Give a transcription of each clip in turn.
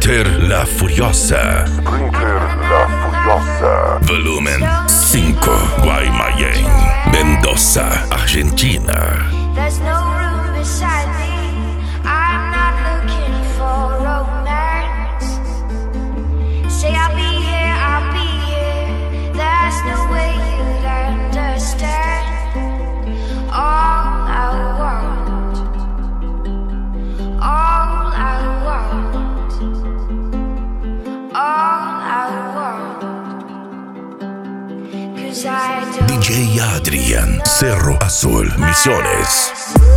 Sprinter La Furiosa. Volumen 5. Guaymallén, Mendoza, Argentina. There's no room beside me. I'm not looking for romance. Say I'll be here, I'll be here. There's no way you'd understand. All I want, all I want, all I want. 'Cause I don't DJ Adrian, Cerro Azul, Misiones.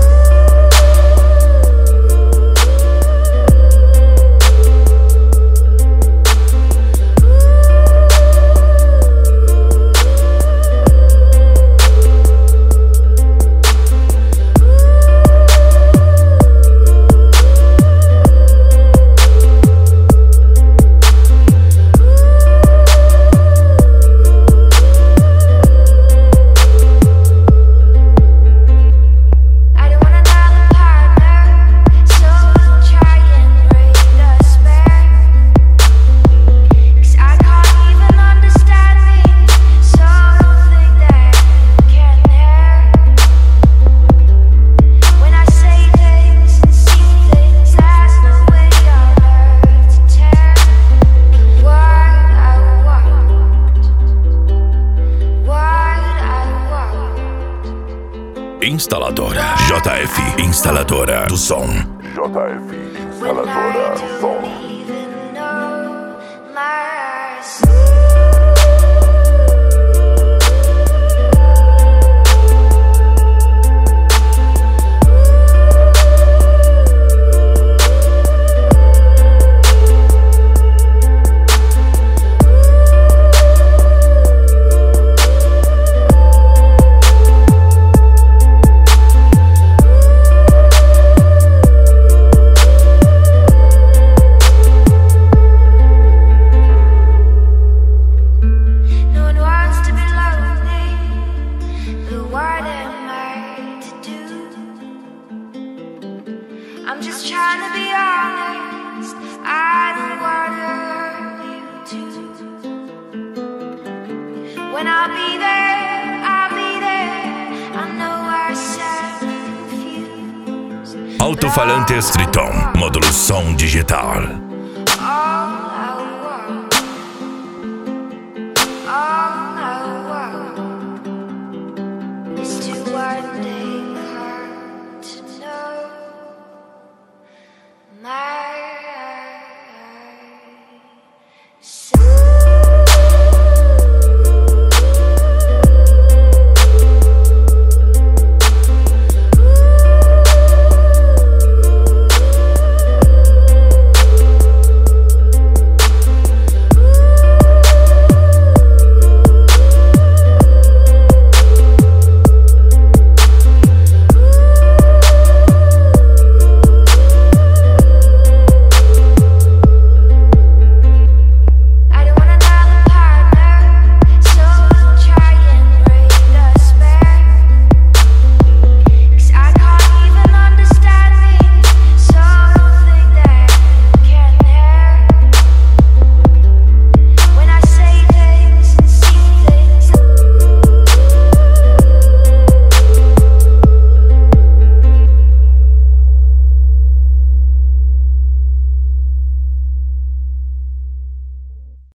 Instaladora JF, instaladora do som. JF, instaladora do som. I'm just trying to be honest. I don't wanna hurt you too. When I'll be there, I'll be there. I know I sound confused. Alto-falantes Triton, módulo som digital. All I want, all I want is to one day come to know my